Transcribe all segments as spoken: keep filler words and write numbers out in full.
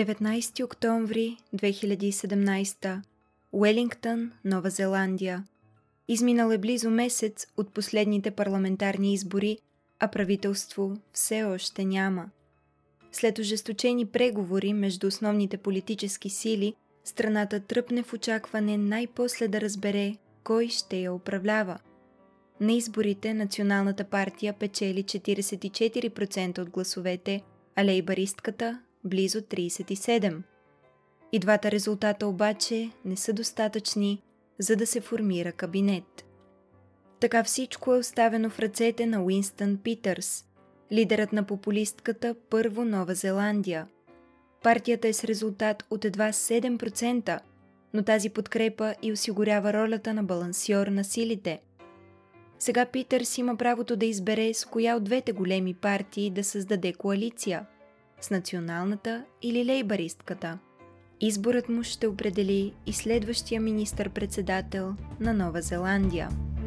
деветнайсети октомври две хиляди и седемнайсета. Уелингтън, Нова Зеландия. Изминал е близо месец от последните парламентарни избори, а правителство все още няма. След ожесточени преговори между основните политически сили, страната тръпне в очакване най-после да разбере кой ще я управлява. На изборите Националната партия печели четирийсет и четири процента от гласовете, а лейбаристката – близо трийсет и седем процента. И двата резултата обаче не са достатъчни, за да се формира кабинет. Така всичко е оставено в ръцете на Уинстън Питърс, лидерът на популистката Първо Нова Зеландия. Партията е с резултат от едва седем процента, но тази подкрепа и осигурява ролята на балансьор на силите. Сега Питърс има правото да избере с коя от двете големи партии да създаде коалиция – с националната или лейбаристката. Изборът му ще определи и следващия министър-председател на Нова Зеландия.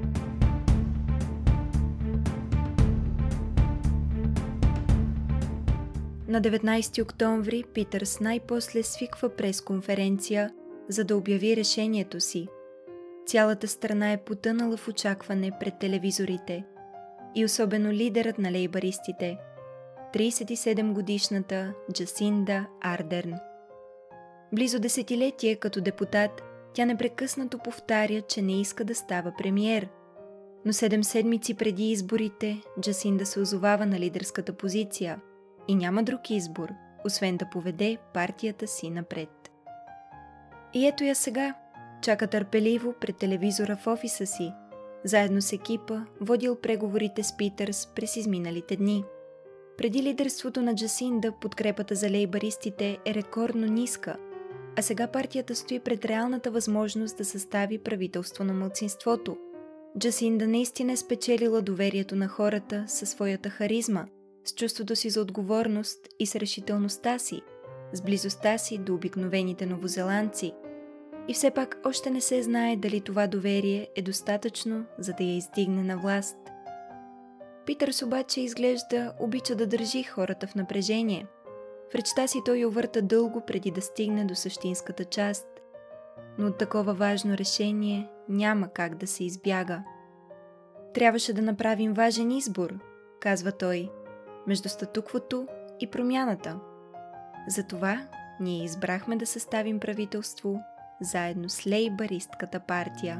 На деветнайсети октомври Питърс най-после свиква пресконференция, за да обяви решението си. Цялата страна е потънала в очакване пред телевизорите. И особено лидерът на лейбаристите – трийсет и седем годишната Джасинда Ардерн. Близо десетилетие като депутат, тя непрекъснато повтаря, че не иска да става премиер. Но седем седмици преди изборите Джасинда се озовава на лидерската позиция и няма друг избор, освен да поведе партията си напред. И ето я сега, чака търпеливо пред телевизора в офиса си, заедно с екипа, водил преговорите с Питърс през изминалите дни. Преди лидерството на Джасинда подкрепата за лейбаристите е рекордно ниска, а сега партията стои пред реалната възможност да състави правителство на малцинството. Джасинда наистина е спечелила доверието на хората със своята харизма, с чувството си за отговорност и с решителността си, с близостта си до обикновените новозеландци. И все пак още не се знае дали това доверие е достатъчно, за да я издигне на власт. Питърс обаче изглежда обича да държи хората в напрежение. В речта си той увърта дълго преди да стигне до същинската част. Но от такова важно решение няма как да се избяга. Трябваше да направим важен избор, казва той, между статуквото и промяната. Затова ние избрахме да съставим правителство заедно с лейбаристката партия.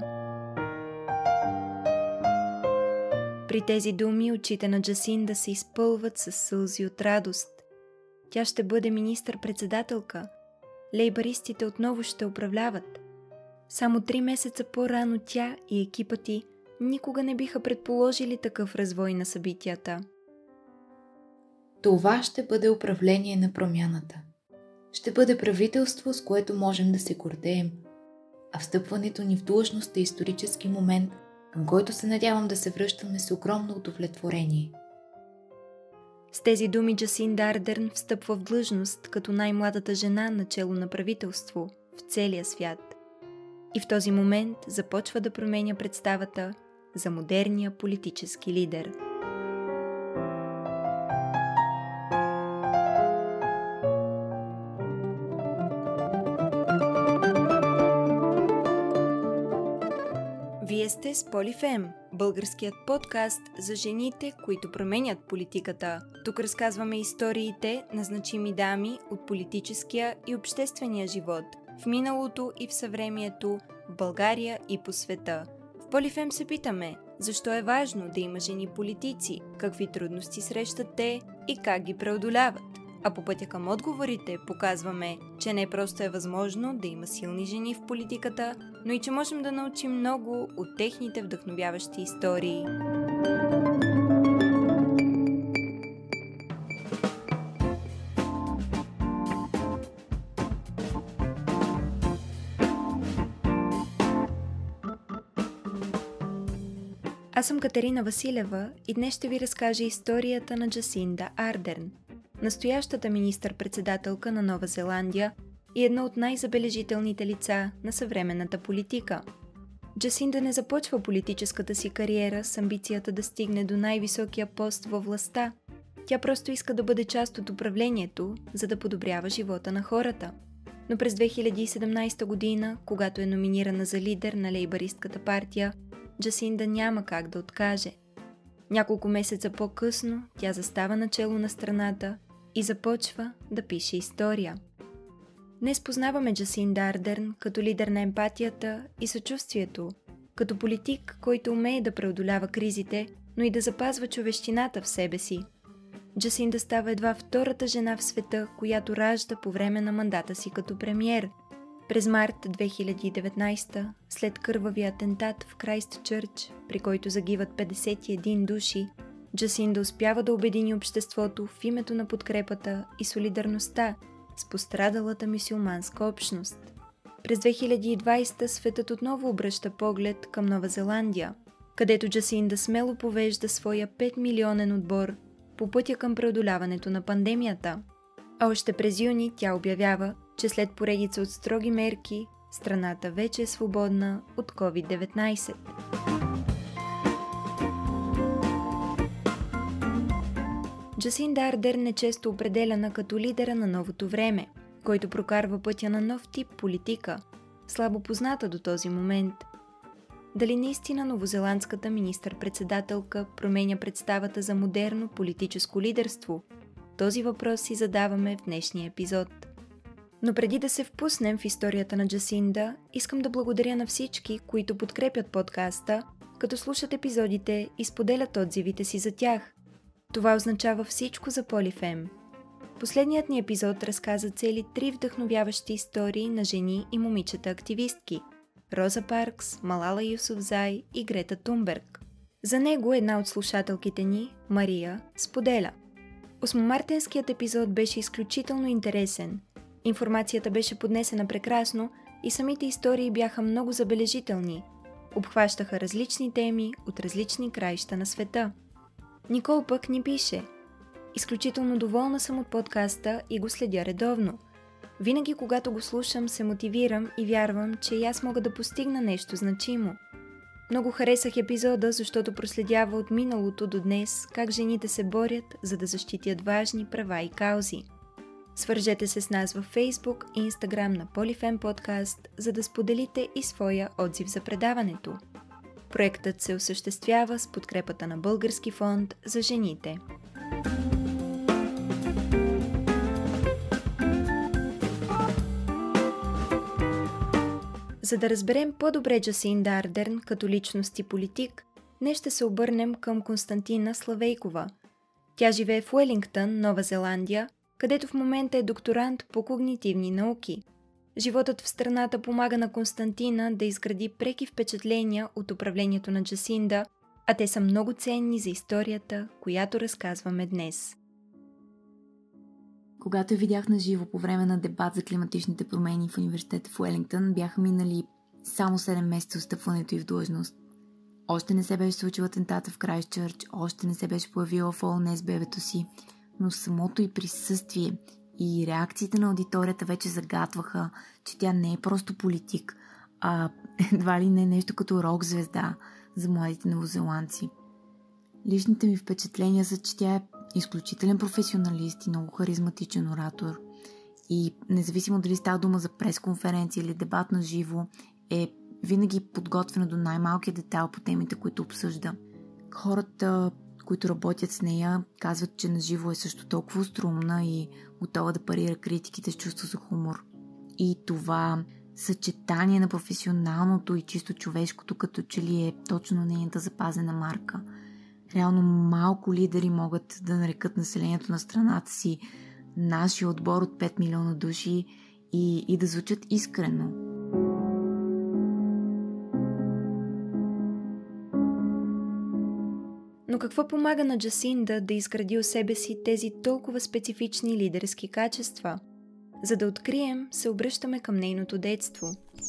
При тези думи очите на Джасинда се изпълват със сълзи от радост. Тя ще бъде министър-председателка. Лейбаристите отново ще управляват. Само три месеца по-рано тя и екипът ти никога не биха предположили такъв развой на събитията. Това ще бъде управление на промяната. Ще бъде правителство, с което можем да се гордеем. А встъпването ни в длъжност е исторически момент, към който се надявам да се връщаме с огромно удовлетворение. С тези думи Джасинда Ардерн встъпва в длъжност като най-младата жена начело на правителство в целия свят. И в този момент започва да променя представата за модерния политически лидер. Вие сте с Поли еф ем, българският подкаст за жените, които променят политиката. Тук разказваме историите на значими дами от политическия и обществения живот, в миналото и в съвремието, в България и по света. В Поли еф ем се питаме, защо е важно да има жени политици, какви трудности срещат те и как ги преодоляват. А по пътя към отговорите показваме, че не просто е възможно да има силни жени в политиката, но и че можем да научим много от техните вдъхновяващи истории. Аз съм Катерина Василева и днес ще ви разкажа историята на Джасинда Ардерн, настоящата министър-председателка на Нова Зеландия и едно от най-забележителните лица на съвременната политика. Джасинда не започва политическата си кариера с амбицията да стигне до най-високия пост във властта. Тя просто иска да бъде част от управлението, за да подобрява живота на хората. Но през две хиляди и седемнадесета година, когато е номинирана за лидер на лейбъристката партия, Джасинда няма как да откаже. Няколко месеца по-късно тя застава начело на страната и започва да пише история. Днес познаваме Джасинда Ардерн като лидер на емпатията и съчувствието, като политик, който умее да преодолява кризите, но и да запазва човещината в себе си. Джасинда става едва втората жена в света, която ражда по време на мандата си като премиер. През март две хиляди и деветнадесета, след кървавия атентат в Крайстчърч, при който загиват петдесет и един души, Джасинда успява да обедини обществото в името на подкрепата и солидарността с пострадалата мюсюлманска общност. През две хиляди и двадесета светът отново обръща поглед към Нова Зеландия, където Джасинда смело повежда своя пет милионен отбор по пътя към преодоляването на пандемията. А още през юни тя обявява, че след поредица от строги мерки, страната вече е свободна от ковид деветнадесет. Джасинда Ардерн е често определяна като лидера на новото време, който прокарва пътя на нов тип политика, слабо позната до този момент. Дали наистина новозеландската министър-председателка променя представата за модерно политическо лидерство? Този въпрос си задаваме в днешния епизод. Но преди да се впуснем в историята на Джасинда, искам да благодаря на всички, които подкрепят подкаста, като слушат епизодите и споделят отзивите си за тях. Това означава всичко за Полифем. Последният ни епизод разказа цели три вдъхновяващи истории на жени и момичета активистки – Роза Паркс, Малала Юсуфзай и Грета Тунберг. За него една от слушателките ни, Мария, споделя: осмомартенският епизод беше изключително интересен. Информацията беше поднесена прекрасно и самите истории бяха много забележителни. Обхващаха различни теми от различни краища на света. Никол пък ни пише: изключително доволна съм от подкаста и го следя редовно. Винаги, когато го слушам, се мотивирам и вярвам, че и аз мога да постигна нещо значимо. Много харесах епизода, защото проследява от миналото до днес как жените се борят, за да защитят важни права и каузи. Свържете се с нас във Facebook и Instagram на Полифем Подкаст, за да споделите и своя отзив за предаването. Проектът се осъществява с подкрепата на Български фонд за жените. За да разберем по-добре Джасинда Ардерн като личност и политик, днес ще се обърнем към Константина Славейкова. Тя живее в Уелингтън, Нова Зеландия, където в момента е докторант по когнитивни науки. Животът в страната помага на Константина да изгради преки впечатления от управлението на Джасинда, а те са много ценни за историята, която разказваме днес. Когато я видях на живо по време на дебат за климатичните промени в университета в Уелингтън, бяха минали само седем месеца от встъпването й в длъжност. Още не се беше случил атентата в Крайстчърч, още не се беше появила в ООН с бебето си, но самото й присъствие и реакциите на аудиторията вече загатваха, че тя не е просто политик, а едва ли не нещо като рок-звезда за младите новозеландци. Личните ми впечатления са, че тя е изключителен професионалист и много харизматичен оратор. И независимо дали става дума за пресконференция или дебат на живо, е винаги подготвена до най-малкия детайл по темите, които обсъжда. Хората, които работят с нея, казват, че на живо е също толкова струмна и готова да парира критиките с чувство за хумор. И това съчетание на професионалното и чисто човешкото като че ли е точно нейната запазена марка. Реално малко лидери могат да нарекат населението на страната си нашия отбор от пет милиона души и, и да звучат искрено. Но какво помага на Джасинда да изгради у себе си тези толкова специфични лидерски качества? За да открием, се обръщаме към нейното детство.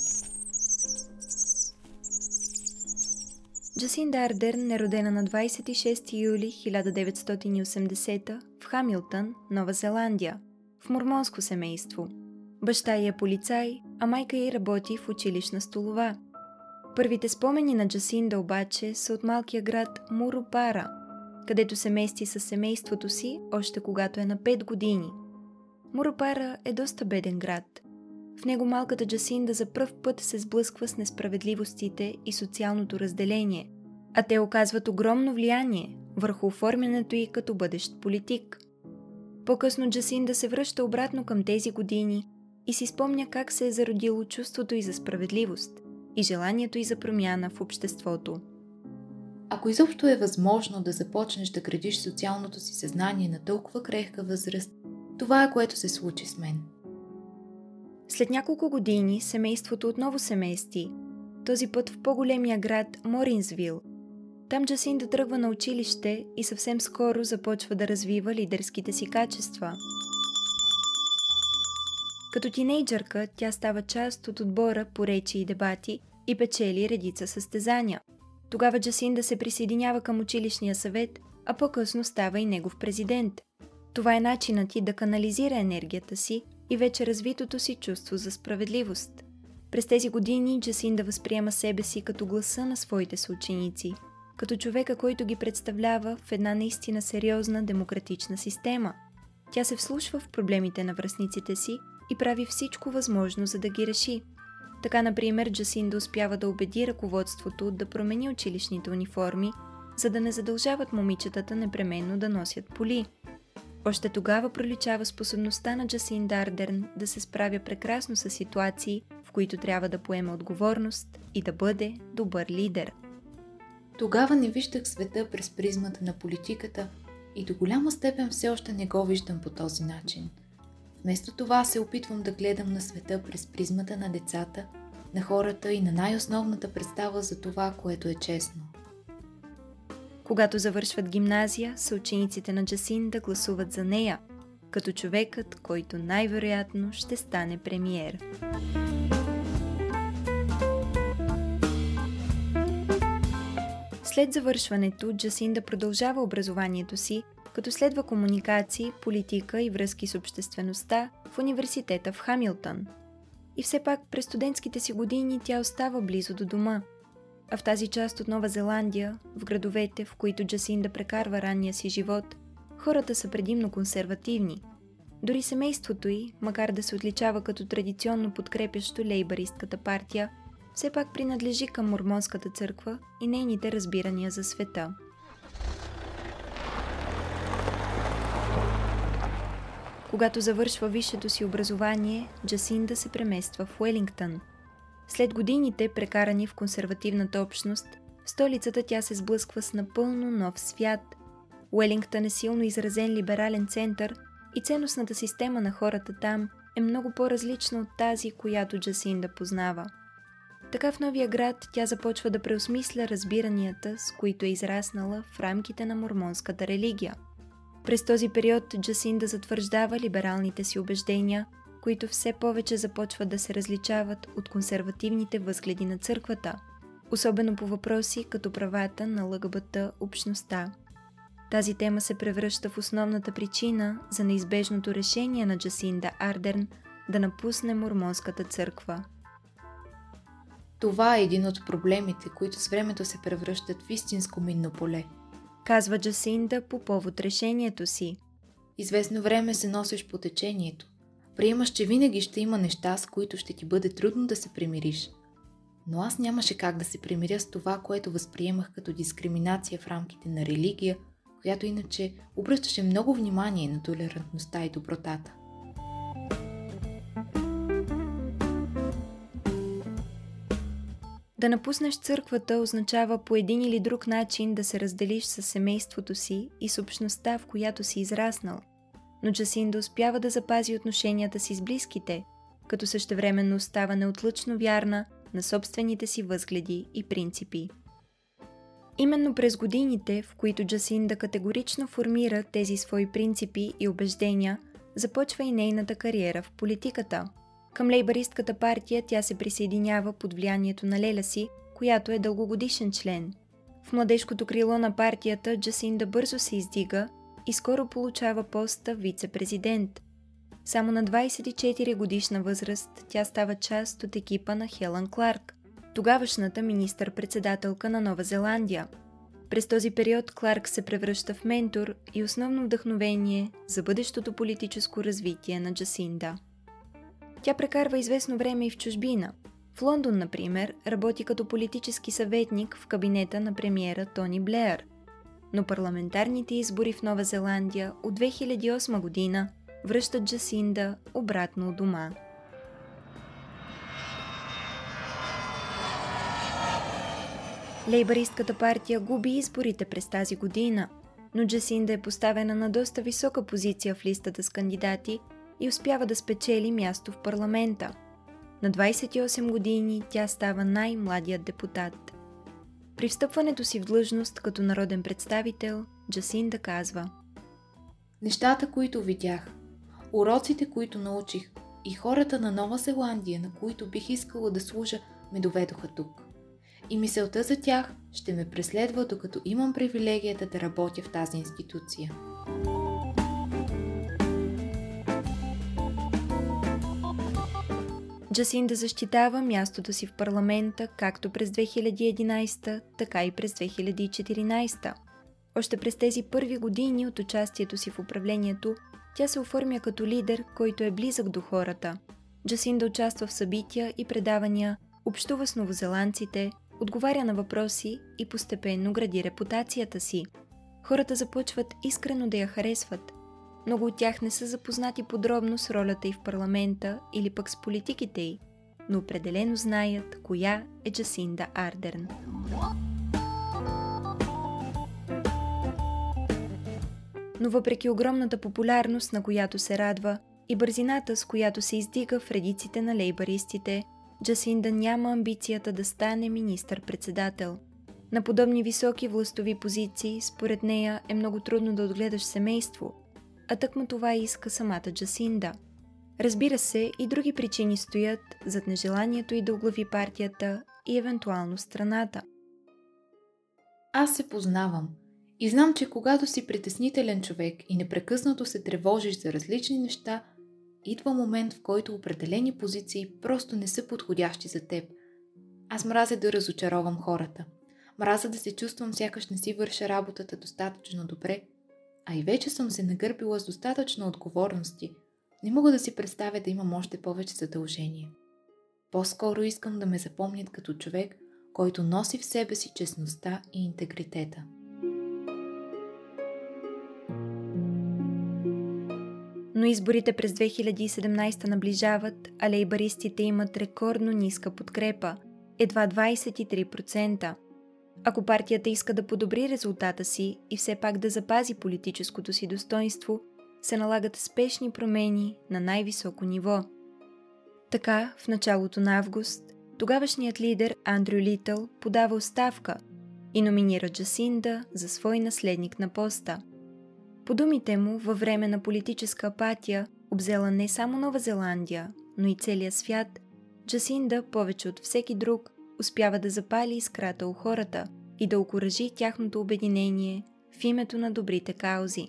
Джасинда Ардерн е родена на двадесет и шести юли хиляда деветстотин и осемдесета в Хамилтън, Нова Зеландия, в мормонско семейство. Баща й е полицай, а майка й работи в училищна столова. Първите спомени на Джасинда обаче са от малкия град Мурупара. където се мести със семейството си още когато е на пет години. Моропара е доста беден град. В него малката Джасинда за пръв път се сблъсква с несправедливостите и социалното разделение, а те оказват огромно влияние върху оформянето й като бъдещ политик. По-късно Джасинда се връща обратно към тези години и си спомня как се е зародило чувството й за справедливост и желанието й за промяна в обществото. Ако изобщо е възможно да започнеш да градиш социалното си съзнание на толкова крехка възраст, това е което се случи с мен. След няколко години семейството отново се мести, този път в по-големия град Моринсвил. Там Джасинда тръгва на училище и съвсем скоро започва да развива лидерските си качества. Като тинейджърка тя става част от отбора по речи и дебати и печели редица състезания. Тогава Джасинда се присъединява към училищния съвет, а по-късно става и негов президент. Това е начинът й да канализира енергията си и вече развитото си чувство за справедливост. През тези години Джасинда възприема себе си като гласа на своите съученици, като човека, който ги представлява в една наистина сериозна демократична система. Тя се вслушва в проблемите на връстниците си и прави всичко възможно, за да ги реши. Така, например, Джасинда успява да убеди ръководството да промени училищните униформи, за да не задължават момичетата непременно да носят поли. Още тогава проличава способността на Джасинда Ардерн да се справя прекрасно с ситуации, в които трябва да поеме отговорност и да бъде добър лидер. Тогава не виждах света през призмата на политиката и до голяма степен все още не го виждам по този начин. Вместо това се опитвам да гледам на света през призмата на децата, на хората и на най-основната представа за това, което е честно. Когато завършват гимназия, съучениците на Джасинда гласуват за нея, като човекът, който най-вероятно ще стане премиер. След завършването, Джасинда продължава образованието си, като следва комуникации, политика и връзки с обществеността в университета в Хамилтън. И все пак през студентските си години тя остава близо до дома. А в тази част от Нова Зеландия, в градовете, в които Джасинда прекарва ранния си живот, хората са предимно консервативни. Дори семейството й, макар да се отличава като традиционно подкрепящо лейбаристката партия, все пак принадлежи към мормонската църква и нейните разбирания за света. Когато завършва висшето си образование, Джасинда се премества в Уелингтън. След годините, прекарани в консервативната общност, в столицата тя се сблъсква с напълно нов свят. Уелингтън е силно изразен либерален център и ценностната система на хората там е много по-различна от тази, която Джасинда познава. Така в новия град тя започва да преосмисля разбиранията, с които е израснала в рамките на мормонската религия. През този период Джасинда затвърждава либералните си убеждения, които все повече започват да се различават от консервативните възгледи на църквата, особено по въпроси като правата на ЛГБТ общността. Тази тема се превръща в основната причина за неизбежното решение на Джасинда Ардерн да напусне мормонската църква. Това е един от проблемите, които с времето се превръщат в истинско минно поле, казва Джасинда по повод решението си. Известно време се носиш по течението. Приемаш, че винаги ще има неща, с които ще ти бъде трудно да се примириш. Но аз нямаше как да се примиря с това, което възприемах като дискриминация в рамките на религия, която иначе обръщаше много внимание на толерантността и добротата. Да напуснеш църквата означава по един или друг начин да се разделиш с семейството си и с общността, в която си израснал. Но Джасинда успява да запази отношенията си с близките, като същевременно остава неотлъчно вярна на собствените си възгледи и принципи. Именно през годините, в които Джасинда категорично формира тези свои принципи и убеждения, започва и нейната кариера в политиката. Към лейбаристката партия тя се присъединява под влиянието на леля си, която е дългогодишен член. В младежкото крило на партията Джасинда бързо се издига и скоро получава поста вице-президент. Само на двадесет и четири годишна възраст тя става част от екипа на Хелън Кларк, тогавашната министър-председателка на Нова Зеландия. През този период Кларк се превръща в ментор и основно вдъхновение за бъдещото политическо развитие на Джасинда. Тя прекарва известно време и в чужбина. В Лондон, например, работи като политически съветник в кабинета на премиера Тони Блеър. Но парламентарните избори в Нова Зеландия от две хиляди и осма година връщат Джасинда обратно у дома. Лейбъристката партия губи изборите през тази година, но Джасинда е поставена на доста висока позиция в листата с кандидати и успява да спечели място в парламента. На двадесет и осем години тя става най-младият депутат. При встъпването си в длъжност като народен представител, Джасинда казва: Нещата, които видях, уроците, които научих и хората на Нова Зеландия, на които бих искала да служа, ме доведоха тук. И мисълта за тях ще ме преследва, докато имам привилегията да работя в тази институция. Джасинда защитава мястото си в парламента както през две хиляди и единадесета, така и през две хиляди и четиринадесета. Още през тези първи години от участието си в управлението, тя се оформя като лидер, който е близък до хората. Джасинда участва в събития и предавания, общува с новозеландците, отговаря на въпроси и постепенно гради репутацията си. Хората започват искрено да я харесват. Много от тях не са запознати подробно с ролята й в парламента или пък с политиките й, но определено знаят коя е Джасинда Ардерн. Но въпреки огромната популярност, на която се радва, и бързината, с която се издига в редиците на лейбъристите, Джасинда няма амбицията да стане министър-председател. На подобни високи властови позиции, според нея, е много трудно да отгледаш семейство, а тъкмо това иска самата Джасинда. Разбира се, и други причини стоят зад нежеланието й да оглави партията и евентуално страната. Аз се познавам и знам, че когато си притеснителен човек и непрекъснато се тревожиш за различни неща, идва момент, в който определени позиции просто не са подходящи за теб. Аз мразя да разочаровам хората. Мразя да се чувствам сякаш не си върша работата достатъчно добре, а и вече съм се нагърбила с достатъчно отговорности. Не мога да си представя да имам още повече задължения. По-скоро искам да ме запомнят като човек, който носи в себе си честността и интегритета. Но изборите през две хиляди и седемнадесета наближават, а лейбъристите имат рекордно ниска подкрепа – едва двадесет и три процента. Ако партията иска да подобри резултата си и все пак да запази политическото си достоинство, се налагат спешни промени на най-високо ниво. Така, в началото на август, тогавашният лидер Андрю Литъл подава оставка и номинира Джасинда за свой наследник на поста. По думите му, във време на политическа апатия, обзела не само Нова Зеландия, но и целия свят, Джасинда, повече от всеки друг, успява да запали искрата у хората и да окуражи тяхното обединение в името на добрите каузи.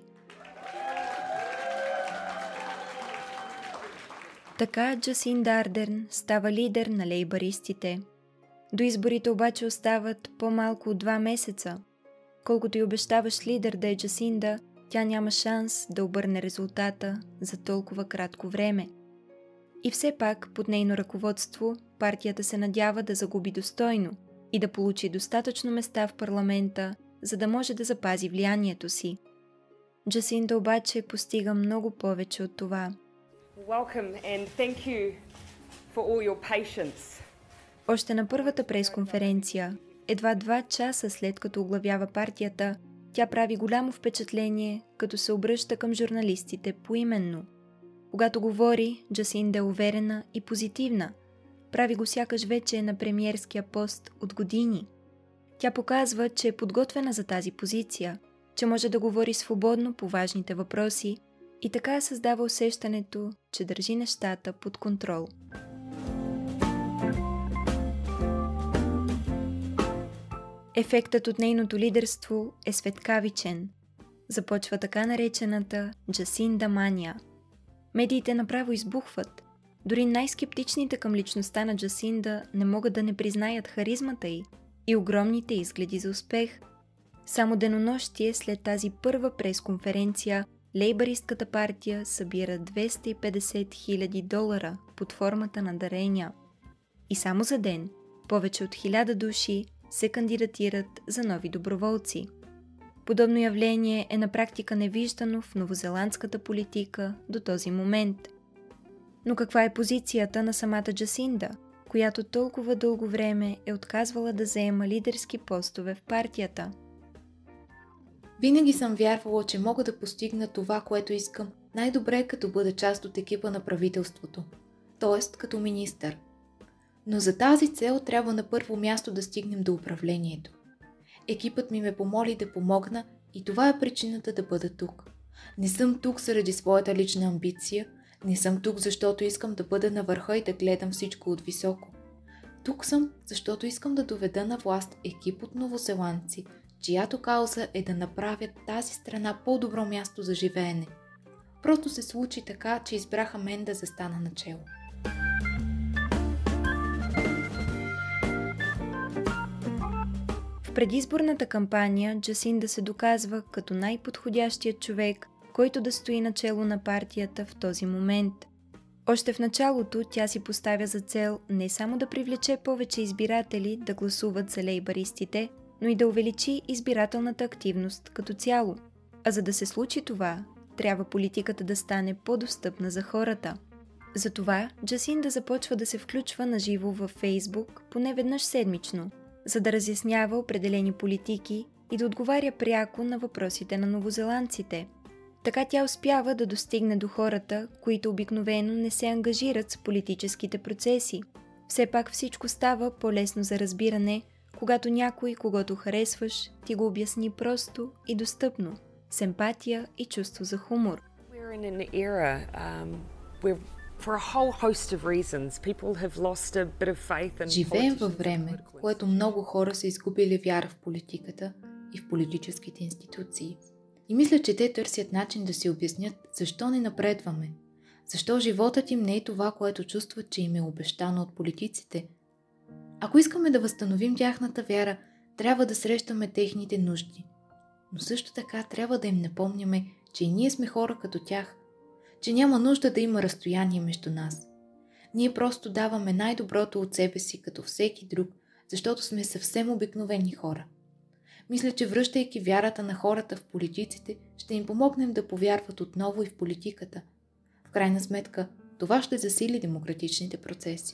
Така Джасинда Ардерн става лидер на лейбъристите. До изборите обаче остават по-малко от два месеца. Колкото и обещаваш лидер да е Джасинда, тя няма шанс да обърне резултата за толкова кратко време. И все пак, под нейно ръководство, партията се надява да загуби достойно и да получи достатъчно места в парламента, за да може да запази влиянието си. Джасинда обаче постига много повече от това. Welcome and thank you for all your patience. Още на първата пресконференция, едва два часа след като оглавява партията, тя прави голямо впечатление, като се обръща към журналистите поименно. Когато говори, Джасинда е уверена и позитивна. Прави го сякаш вече е на премиерския пост от години. Тя показва, че е подготвена за тази позиция, че може да говори свободно по важните въпроси и така създава усещането, че държи нещата под контрол. Ефектът от нейното лидерство е светкавичен. Започва така наречената Джасинда мания. Медиите направо избухват. Дори най-скептичните към личността на Джасинда не могат да не признаят харизмата й и огромните изгледи за успех. Само денонощие след тази първа пресконференция, лейбаристката партия събира двеста и петдесет хиляди долара под формата на дарения. И само за ден повече от хиляда души се кандидатират за нови доброволци. Подобно явление е на практика невиждано в новозеландската политика до този момент. Но каква е позицията на самата Джасинда, която толкова дълго време е отказвала да заема лидерски постове в партията? Винаги съм вярвала, че мога да постигна това, което искам най-добре, като бъда част от екипа на правителството, т.е. като министър. Но за тази цел трябва на първо място да стигнем до управлението. Екипът ми ме помоли да помогна и това е причината да бъда тук. Не съм тук заради своята лична амбиция, не съм тук, защото искам да бъда на върха и да гледам всичко от високо. Тук съм, защото искам да доведа на власт екип от новозеландци, чиято кауза е да направят тази страна по-добро място за живеене. Просто се случи така, че избраха мен да застана начело. В предизборната кампания Джасинда се доказва като най-подходящият човек, който да стои начело на партията в този момент. Още в началото тя си поставя за цел не само да привлече повече избиратели да гласуват за лейбаристите, но и да увеличи избирателната активност като цяло. А за да се случи това, трябва политиката да стане по-достъпна за хората. Затова Джасинда започва да се включва наживо във Фейсбук поне веднъж седмично, за да разяснява определени политики и да отговаря пряко на въпросите на новозеландците. Така тя успява да достигне до хората, които обикновено не се ангажират с политическите процеси. Все пак всичко става по-лесно за разбиране, когато някой, когото харесваш, ти го обясни просто и достъпно, с емпатия и чувство за хумор. Живеем във време, в което много хора са изгубили вяра в политиката и в политическите институции. И мисля, че те търсят начин да си обяснят защо не напредваме, защо животът им не е това, което чувстват, че им е обещано от политиците. Ако искаме да възстановим тяхната вяра, трябва да срещаме техните нужди. Но също така трябва да им напомняме, че и ние сме хора като тях, че няма нужда да има разстояние между нас. Ние просто даваме най-доброто от себе си като всеки друг, защото сме съвсем обикновени хора. Мисля, че връщайки вярата на хората в политиците, ще им помогнем да повярват отново и в политиката. В крайна сметка, това ще засили демократичните процеси.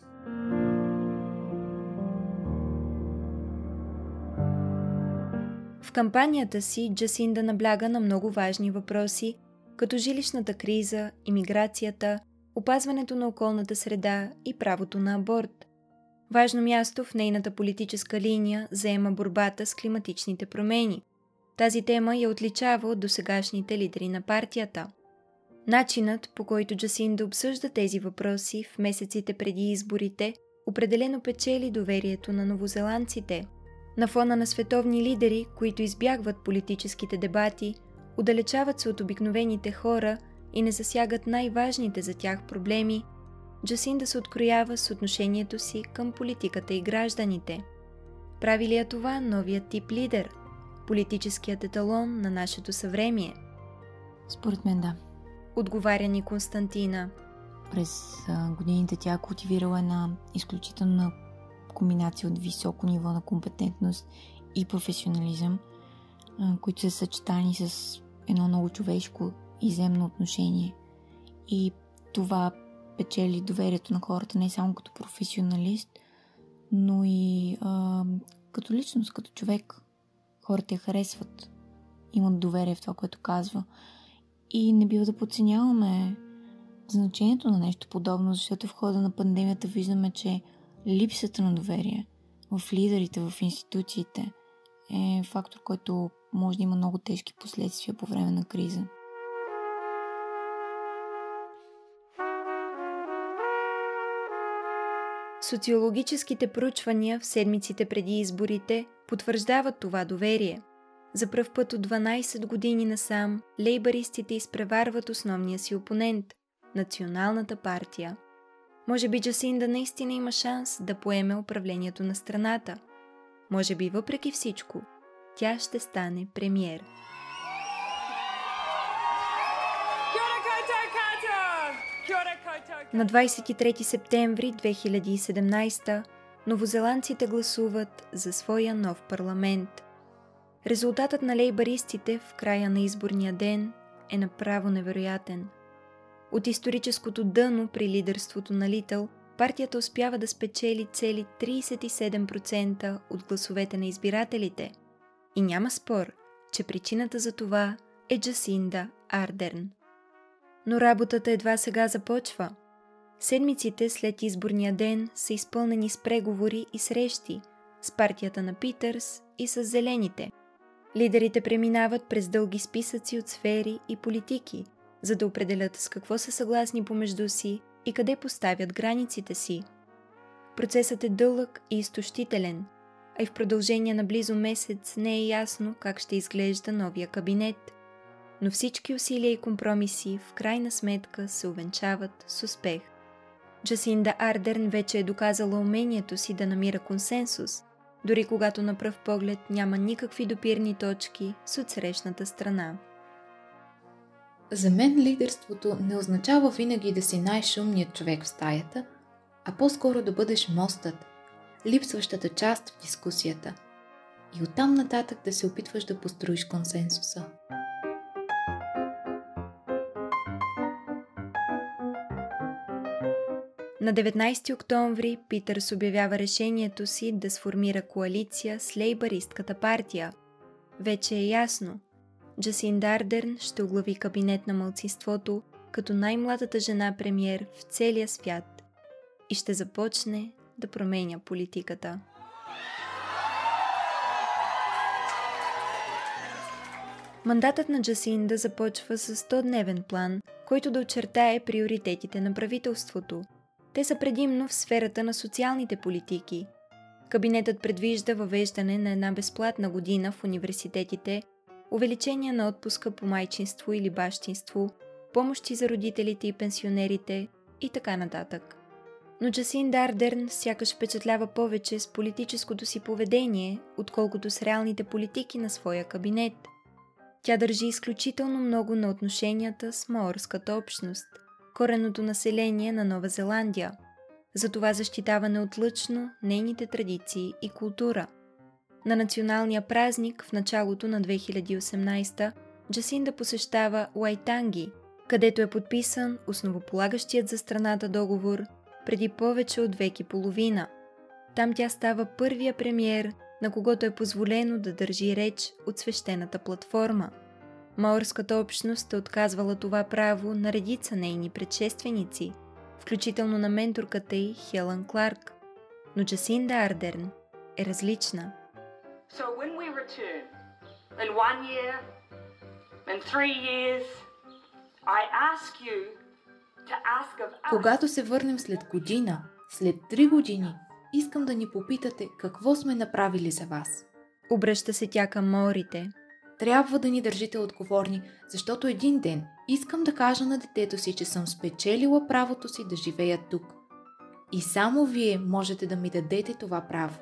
В кампанията си Джасинда набляга на много важни въпроси, като жилищната криза, имиграцията, опазването на околната среда и правото на аборт. Важно място в нейната политическа линия заема борбата с климатичните промени. Тази тема я отличава от досегашните лидери на партията. Начинът, по който Джасинда обсъжда тези въпроси в месеците преди изборите, определено печели доверието на новозеландците. На фона на световни лидери, които избягват политическите дебати, отдалечават се от обикновените хора и не засягат най-важните за тях проблеми, Джасинда се откроява с отношението си към политиката и гражданите. Прави ли е това новият тип лидер, политическият еталон на нашето съвремие? Според мен да. Отговаря ни Константина. През а, годините тя култивирала една изключителна комбинация от високо ниво на компетентност и професионализъм, а, които са съчетани с едно много човешко и земно отношение. И това печели доверието на хората не само като професионалист, но и а, като личност, като човек. Хората я харесват, имат доверие в това, което казва. И не бива да подценяваме значението на нещо подобно, защото в хода на пандемията виждаме, че липсата на доверие в лидерите, в институциите е фактор, който може да има много тежки последствия по време на криза. Социологическите проучвания в седмиците преди изборите потвърждават това доверие. За пръв път от дванайсет години насам, лейбаристите изпреварват основния си опонент – Националната партия. Може би Джасинда наистина има шанс да поеме управлението на страната. Може би въпреки всичко, тя ще стане премиер. На двадесет и трети септември две хиляди и седемнадесета новозеландците гласуват за своя нов парламент. Резултатът на лейбаристите в края на изборния ден е направо невероятен. От историческото дъно при лидерството на Литъл, партията успява да спечели цели тридесет и седем процента от гласовете на избирателите. И няма спор, че причината за това е Джасинда Ардерн. Но работата едва сега започва. Седмиците след изборния ден са изпълнени с преговори и срещи с партията на Питърс и с зелените. Лидерите преминават през дълги списъци от сфери и политики, за да определят с какво са съгласни помежду си и къде поставят границите си. Процесът е дълъг и изтощителен, а и в продължение на близо месец не е ясно как ще изглежда новия кабинет. Но всички усилия и компромиси в крайна сметка се увенчават с успех. Джасинда Ардерн вече е доказала умението си да намира консенсус, дори когато на пръв поглед няма никакви допирни точки с отсрещната страна. За мен лидерството не означава винаги да си най-шумният човек в стаята, а по-скоро да бъдеш мостът, липсващата част в дискусията и оттам нататък да се опитваш да построиш консенсуса. На деветнадесети октомври Питърс обявява решението си да сформира коалиция с лейбаристката партия. Вече е ясно. Джасинда Ардерн ще оглави кабинет на малцинството като най-младата жена премиер в целия свят и ще започне да променя политиката. Мандатът на Джасинда започва с сто-дневен план, който да очертае приоритетите на правителството. Те са предимно в сферата на социалните политики. Кабинетът предвижда въвеждане на една безплатна година в университетите, увеличение на отпуска по майчинство или бащинство, помощи за родителите и пенсионерите и така нататък. Но Джасинда Ардерн сякаш впечатлява повече с политическото си поведение, отколкото с реалните политики на своя кабинет. Тя държи изключително много на отношенията с маорската общност, коренното население на Нова Зеландия. Затова защитава неотлъчно нейните традиции и култура. На националния празник в началото на две хиляди и осемнадесета Джасинда посещава Уайтанги, където е подписан основополагащият за страната договор преди повече от век и половина. Там тя става първия премиер, на когото е позволено да държи реч от свещената платформа. Маорската общност е отказвала това право на редица нейни предшественици, включително на менторката й Хелън Кларк. Но Джасинда Ардерн е различна. So when we return, in one year, in three years, I ask you to ask of us. Когато се върнем след година, след три години, искам да ни попитате какво сме направили за вас. Обръща се тя към маорите. Трябва да ни държите отговорни, защото един ден искам да кажа на детето си, че съм спечелила правото си да живея тук. И само вие можете да ми дадете това право.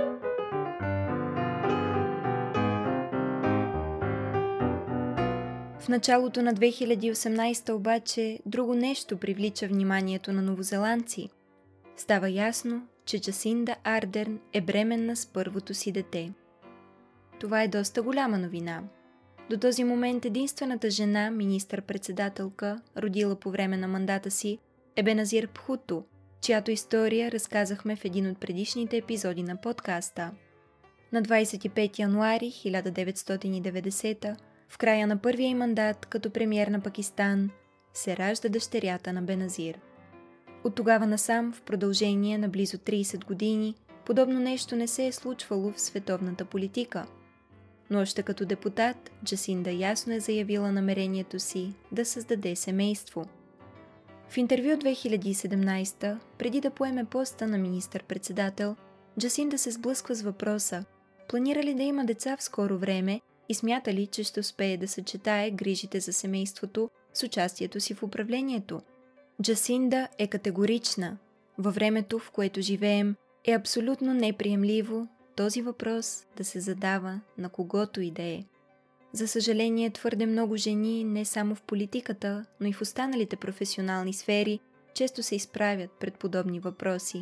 В началото на две хиляди и осемнадесета обаче друго нещо привлича вниманието на новозеландци. Става ясно, че Джасинда Ардерн е бременна с първото си дете. Това е доста голяма новина. До този момент единствената жена, министър-председателка, родила по време на мандата си, е Беназир Бхуто, чиято история разказахме в един от предишните епизоди на подкаста. На двадесет и пети януари хиляда деветстотин и деветдесета, в края на първия й мандат като премиер на Пакистан, се ражда дъщерята на Беназир. От тогава насам, в продължение на близо тридесет години, подобно нещо не се е случвало в световната политика. Но още като депутат, Джасинда ясно е заявила намерението си да създаде семейство. В интервю две хиляди и седемнадесета, преди да поеме поста на министър-председател, Джасинда се сблъсква с въпроса: планира ли да има деца в скоро време и смята ли, че ще успее да съчетае грижите за семейството с участието си в управлението? Джасинда е категорична. Във времето, в което живеем, е абсолютно неприемливо този въпрос да се задава на когото и да е. За съжаление, твърде много жени, не само в политиката, но и в останалите професионални сфери, често се изправят пред подобни въпроси.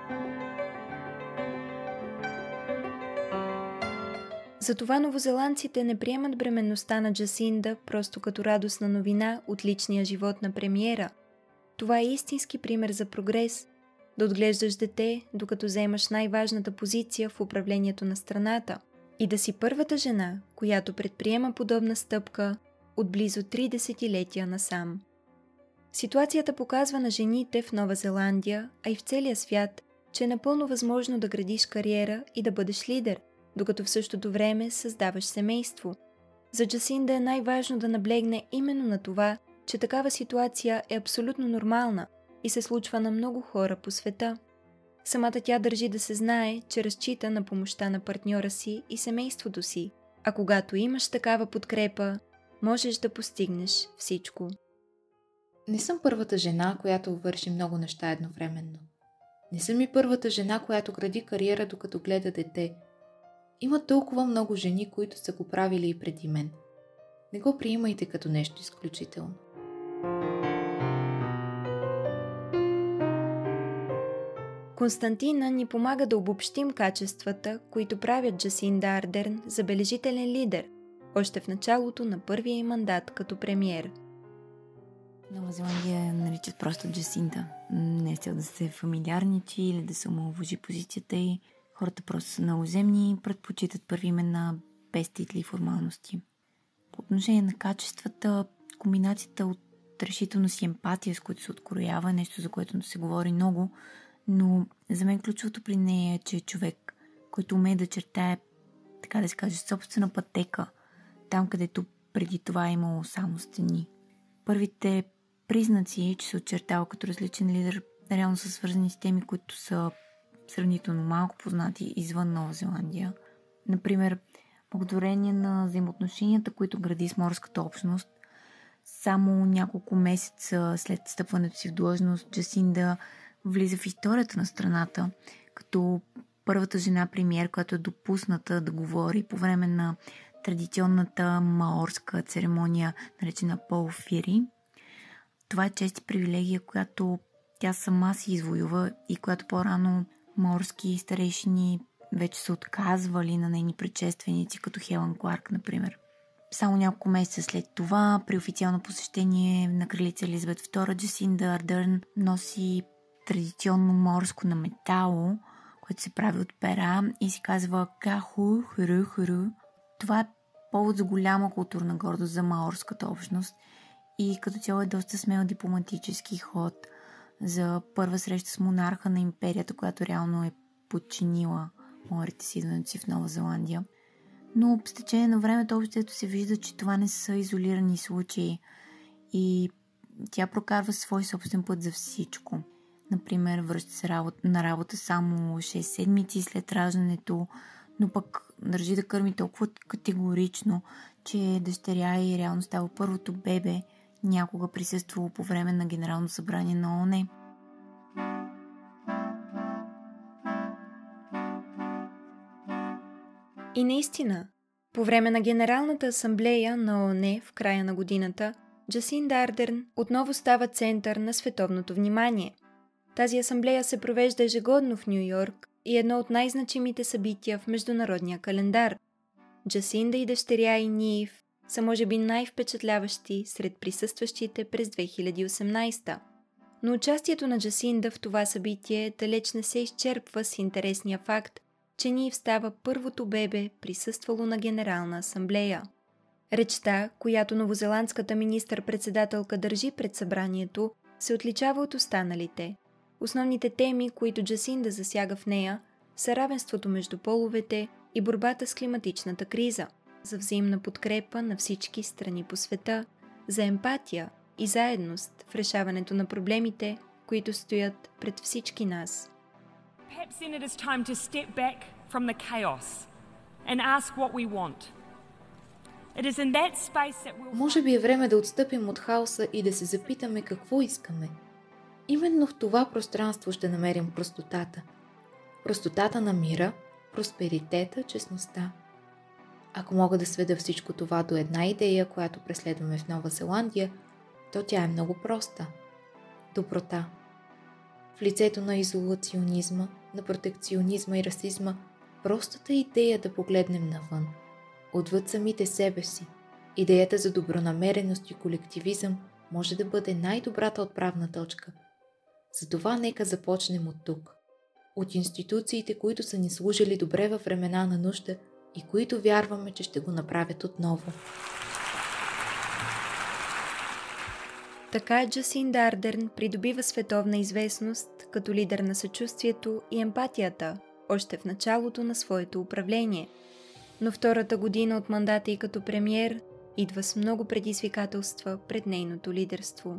Затова новозеландците не приемат бременността на Джасинда просто като радостна новина от личния живот на премиера. Това е истински пример за прогрес, да отглеждаш дете, докато заемаш най-важната позиция в управлението на страната и да си първата жена, която предприема подобна стъпка от близо три десетилетия насам. Ситуацията показва на жените в Нова Зеландия, а и в целия свят, че е напълно възможно да градиш кариера и да бъдеш лидер, докато в същото време създаваш семейство. За Джасинда е най-важно да наблегне именно на това, че такава ситуация е абсолютно нормална и се случва на много хора по света. Самата тя държи да се знае, че разчита на помощта на партньора си и семейството си, а когато имаш такава подкрепа, можеш да постигнеш всичко. Не съм първата жена, която върши много неща едновременно. Не съм и първата жена, която гради кариера, докато гледа дете. Има толкова много жени, които са го правили и преди мен. Не го приемайте като нещо изключително. Константина ни помага да обобщим качествата, които правят Джасинда Ардерн забележителен лидер, още в началото на първия ѝ мандат като премиер. Нова Зеландия наричат просто Джасинда. Не е цел да се фамилиарничи или да се омаловажи позицията ѝ. Хората просто са многоземни и предпочитат първи имена без титли и формалности. По отношение на качествата, комбинацията от решителност и емпатия, с които се откроява, нещо, за което се говори много, но за мен ключовото при нея е, че е човек, който умее да чертае, така да се каже, собствена пътека, там където преди това е имало само стени. Първите признаци, че се очертава като различен лидер, реално са свързани с теми, които са сравнително малко познати извън Нова Зеландия. Например, благодарение на взаимоотношенията, които гради с морската общност, само няколко месеца след стъпването си в длъжност, Джасинда влиза в историята на страната, като първата жена премиер, която е допусната да говори по време на традиционната маорска церемония, наречена Полфири. Това е чест и привилегия, която тя сама си извоюва и която по-рано морски старейшини вече са отказвали на нейни предшественици, като Хелън Кларк, например. Само няколко месеца след това, при официално посещение на кралица Елизабет втора, Джасинда Ардерн носи традиционно морско на метало, което се прави от пера и се казва Каху Хуру Хуру. Това е повод за голяма културна гордост за маорската общност и като цяло е доста смел дипломатически ход за първа среща с монарха на империята, която реално е подчинила маорите с идването си в Нова Зеландия. Но с течение на времето обществото се вижда, че това не са изолирани случаи и тя прокарва свой собствен път за всичко. Например, връща се на работа само шест седмици след раждането, но пък държи да кърми толкова категорично, че дъщеря ѝ реално става първото бебе, някога присъствало по време на Генерално събрание на ООН. И наистина, по време на Генералната асамблея на ООН в края на годината, Джасинда Ардерн отново става център на световното внимание. Тази асамблея се провежда ежегодно в Ню Йорк и е едно от най-значимите събития в международния календар. Джасинда и дъщеря и Ниив са може би най-впечатляващи сред присъстващите през две хиляди и осемнадесета. Но участието на Джасинда в това събитие далеч не се изчерпва с интересния факт, че Ниив става първото бебе, присъствало на Генерална асамблея. Речта, която новозеландската министър-председателка държи пред събранието, се отличава от останалите. Основните теми, които Джасинда засяга в нея, са равенството между половете и борбата с климатичната криза, за взаимна подкрепа на всички страни по света, за емпатия и заедност в решаването на проблемите, които стоят пред всички нас. Perhaps then it is time to step back from the chaos and ask what we want. It is in that space that we'll... Може би е време да отстъпим от хаоса и да се запитаме какво искаме. Именно в това пространство ще намерим простотата. Простотата на мира, просперитета, честността. Ако мога да сведа всичко това до една идея, която преследваме в Нова Зеландия, то тя е много проста. Доброта. В лицето на изолационизма, на протекционизма и расизма, простата идея да погледнем навън, отвъд самите себе си, идеята за добронамереност и колективизъм може да бъде най-добрата отправна точка. Затова нека започнем от тук. От институциите, които са ни служили добре във времена на нужда и които вярваме, че ще го направят отново. Така Джасинда Ардерн придобива световна известност като лидер на съчувствието и емпатията още в началото на своето управление. Но втората година от мандата й като премиер идва с много предизвикателства пред нейното лидерство.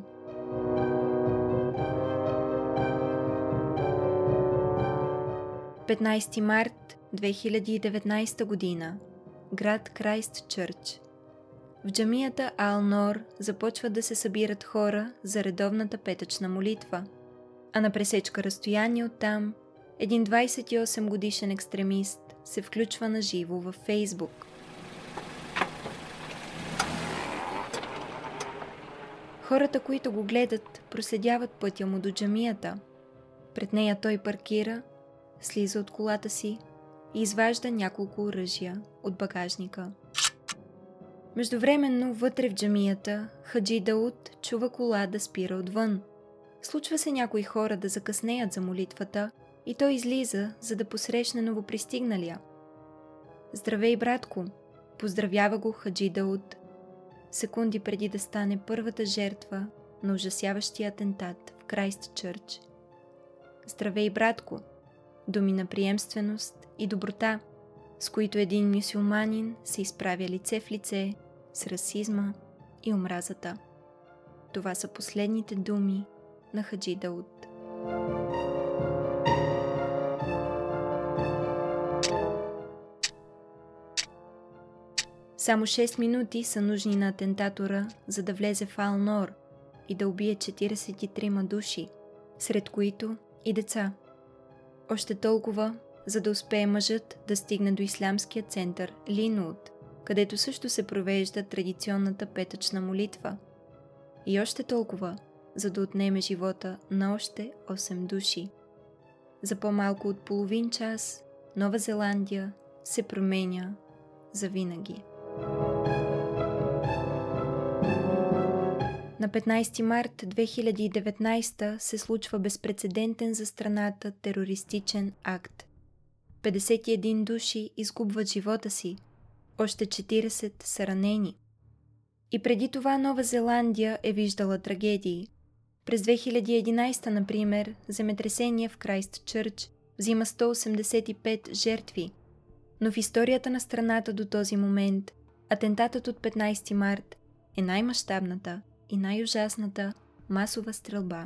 петнайсети март две хиляди и деветнайсета година. Град Крайстчърч. В джамията Ал-Нор започват да се събират хора за редовната петъчна молитва, а на пресечка разстояние оттам един двайсет и осем годишен екстремист се включва на живо във Фейсбук. Хората, които го гледат, проследяват пътя му до джамията. Пред нея той паркира, слиза от колата си и изважда няколко оръжия от багажника. Междувременно, вътре в джамията, Хаджи Дауд чува кола да спира отвън. Случва се някои хора да закъснеят за молитвата и той излиза, за да посрещне новопристигналия. Здравей, братко! Поздравява го Хаджи Дауд, секунди преди да стане първата жертва на ужасяващия атентат в Крайстчърч. Здравей, братко! Думи на приемственост и доброта, с които един мюсюлманин се изправя лице в лице с расизма и омразата. Това са последните думи на Хаджи Дауд. Само шест минути са нужни на атентатора, за да влезе в Ал-Нор и да убие четирийсет и трима души, сред които и деца. Още толкова, за да успее мъжът да стигне до ислямския център Линуд, където също се провежда традиционната петъчна молитва. И още толкова, за да отнеме живота на още осем души. За по-малко от половин час Нова Зеландия се променя завинаги. На петнайсети март две хиляди и деветнайсета се случва безпрецедентен за страната терористичен акт. петдесет и един души изгубват живота си, още четирийсет са ранени. И преди това Нова Зеландия е виждала трагедии. През две хиляди и единайсета, например, земетресение в Крайстчърч взима сто осемдесет и пет жертви. Но в историята на страната до този момент атентатът от петнайсети март е най-мащабната и най-ужасната масова стрелба.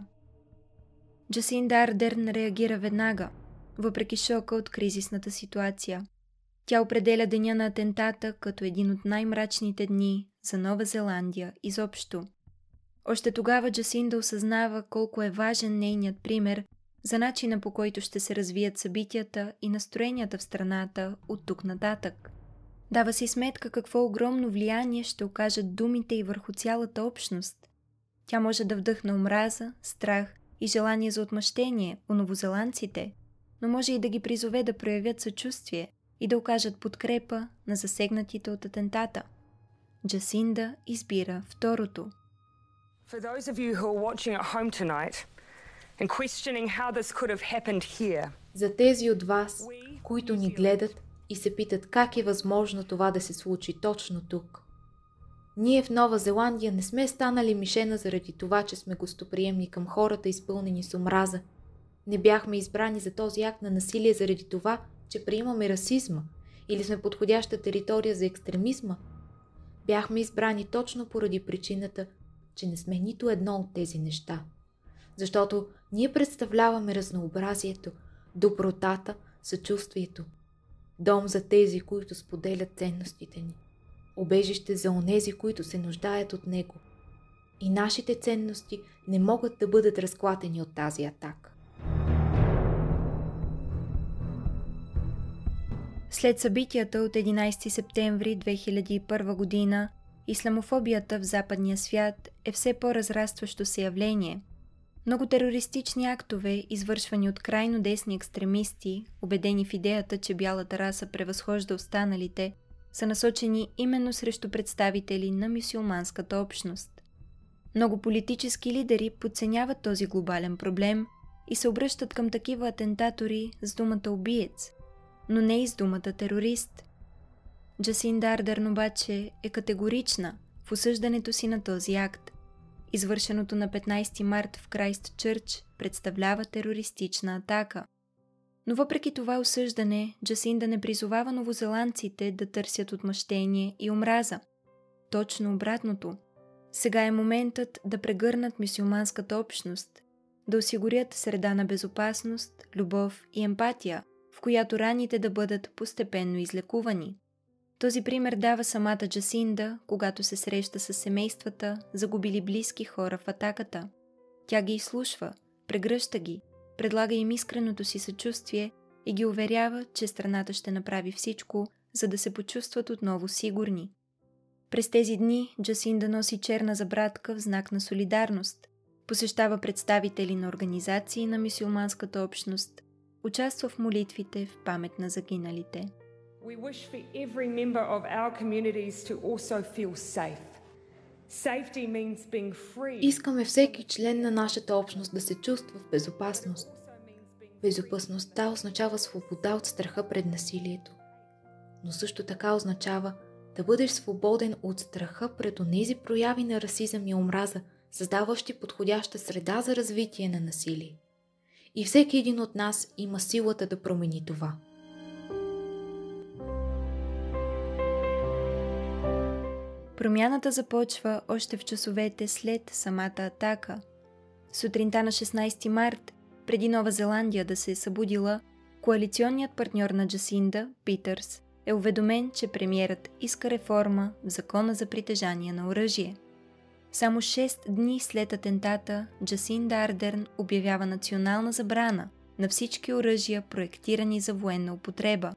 Джасинда Ардерн реагира веднага, въпреки шока от кризисната ситуация. Тя определя деня на атентата като един от най-мрачните дни за Нова Зеландия изобщо. Още тогава Джасинда осъзнава колко е важен нейният пример за начина, по който ще се развият събитията и настроенията в страната от тук нататък. Дава си сметка какво огромно влияние ще окажат думите й върху цялата общност. Тя може да вдъхне омраза, страх и желание за отмъщение у новозеландците, но може и да ги призове да проявят съчувствие и да окажат подкрепа на засегнатите от атентата. Джасинда избира второто. For those of you who are watching at home tonight and questioning how this could have happened here. За тези от вас, които ни гледат и се питат как е възможно това да се случи точно тук. Ние в Нова Зеландия не сме станали мишена заради това, че сме гостоприемни към хората, изпълнени с омраза. Не бяхме избрани за този акт на насилие заради това, че приемаме расизма или сме подходяща територия за екстремизма. Бяхме избрани точно поради причината, че не сме нито едно от тези неща. Защото ние представляваме разнообразието, добротата, съчувствието. Дом за тези, които споделят ценностите ни. Убежище за онези, които се нуждаят от него. И нашите ценности не могат да бъдат разклатени от тази атака. След събитията от единайсети септември две хиляди и първа година, исламофобията в западния свят е все по-разрастващо се явление. Много терористични актове, извършвани от крайно десни екстремисти, убедени в идеята, че бялата раса превъзхожда останалите, са насочени именно срещу представители на мюсюлманската общност. Много политически лидери подценяват този глобален проблем и се обръщат към такива атентатори с думата убиец, но не и с думата терорист. Джасинда Ардерн обаче е категорична в осъждането си на този акт. Извършеното на петнайсети март в Крайстчърч представлява терористична атака. Но въпреки това осъждане, Джасинда не призовава новозеландците да търсят отмъщение и омраза. Точно обратното. Сега е моментът да прегърнат мюсюлманската общност, да осигурят среда на безопасност, любов и емпатия, в която раните да бъдат постепенно излекувани. Този пример дава самата Джасинда, когато се среща с семействата, загубили близки хора в атаката. Тя ги изслушва, прегръща ги, предлага им искреното си съчувствие и ги уверява, че страната ще направи всичко, за да се почувстват отново сигурни. През тези дни Джасинда носи черна забрадка в знак на солидарност, посещава представители на организации на мюсюлманската общност, участва в молитвите в памет на загиналите. We wish for every member of our communities to also feel safe. Safety means being free. Искаме всеки член на нашата общност да се чувства в безопасност. Безопасността означава свобода от страха пред насилието. Но също така означава да бъдеш свободен от страха пред онези прояви на расизъм и омраза, създаващи подходяща среда за развитие на насилие. И всеки един от нас има силата да промени това. Промяната започва още в часовете след самата атака. Сутринта на шестнайсети март, преди Нова Зеландия да се е събудила, коалиционният партньор на Джасинда, Питърс, е уведомен, че премиерът иска реформа в закона за притежание на оръжие. Само шест дни след атентата, Джасинда Ардерн обявява национална забрана на всички оръжия, проектирани за военна употреба.